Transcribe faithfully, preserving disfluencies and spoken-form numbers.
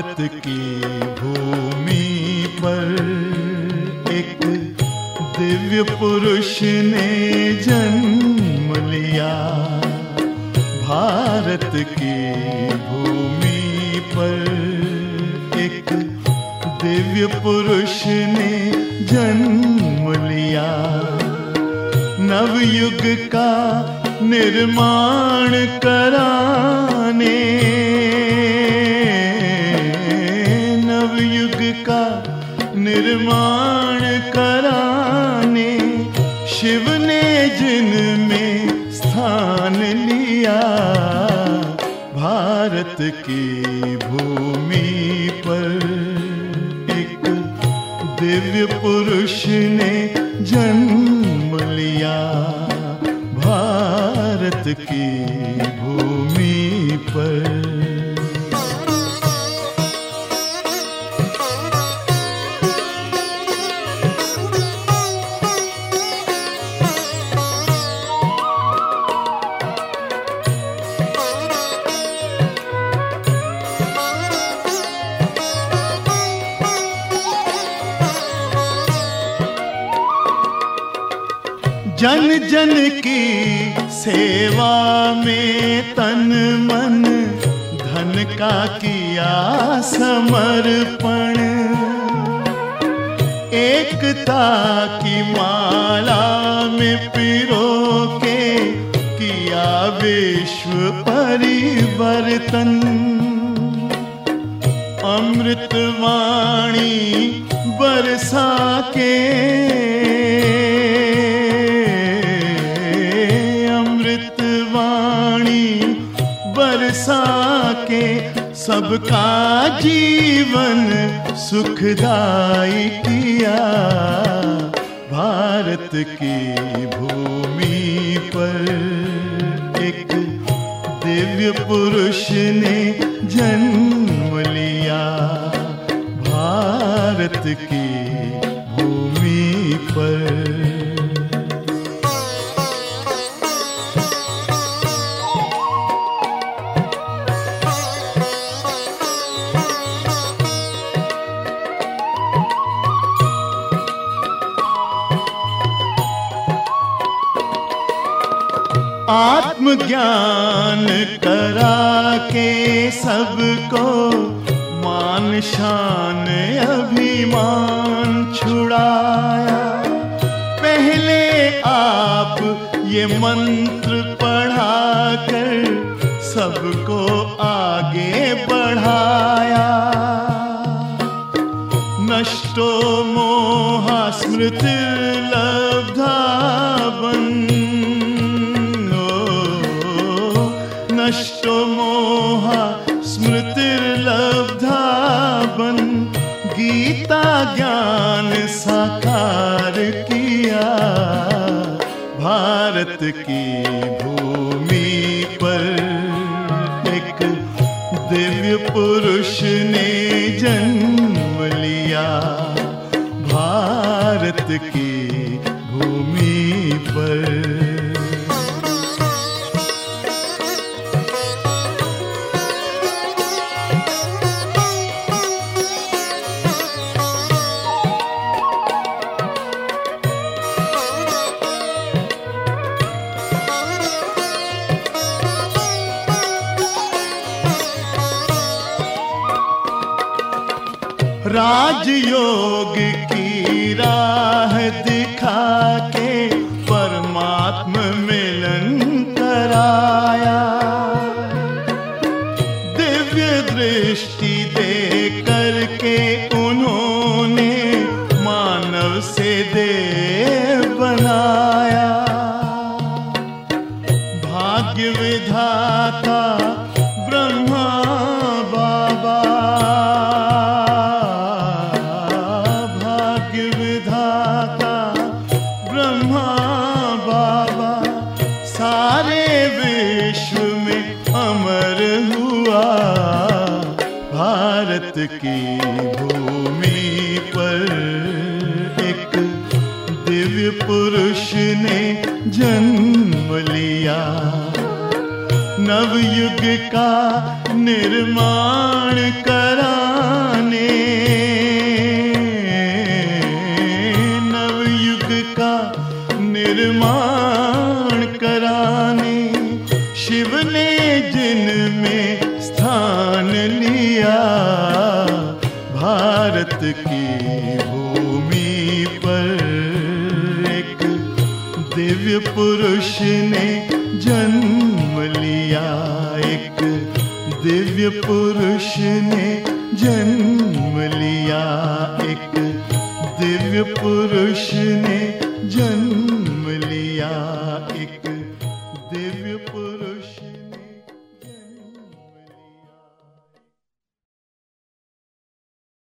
भारत की भूमि पर एक दिव्य पुरुष ने जन्म लिया। भारत की भूमि पर एक दिव्य पुरुष ने जन्म लिया। नवयुग का निर्माण कराने, नवयुग का निर्माण कराने शिव ने जिनमें स्थान लिया। भारत की भूमि पर एक दिव्य पुरुष ने जन्म लिया। भारत की भूमि पर जन जन की सेवा में तन मन धन का किया समर्पण। एकता की माला में पिरो के किया विश्व परिवर्तन। अमृत वाणी बरसा के, बरसा के सबका जीवन सुखदाई किया। भारत की भूमि पर एक दिव्य पुरुष ने जन्म लिया। भारत की भूमि पर आत्मज्ञान करा के सबको मान शान अभिमान छुड़ाया। पहले आप ये मंत्र पढ़ा कर सबको आगे बढ़ाया। नष्टो मोहा स्मृतिर्लब्धा बन्, नष्टो मोहा स्मृतिर्लब्धा बन्। गीता ज्ञान साकार किया। भारत की भूमि पर एक दिव्य पुरुष ने जन्म लिया। भारत की भूमि पर राजयोग की राह दिखा के परमात्मा मिलन कराया। दिव्य दृष्टि दे करके उन्होंने मानव से देव बनाया। भाग्य विधाता ब्रह्मा बाबा, सारे विश्व में अमर हुआ। भारत की भूमि पर एक दिव्य पुरुष ने जन्म लिया। नवयुग का निर्माण करा दिव्य पुरुष ने जन्म लिया, एक दिव्य पुरुष ने जन्म लिया, एक दिव्य पुरुष ने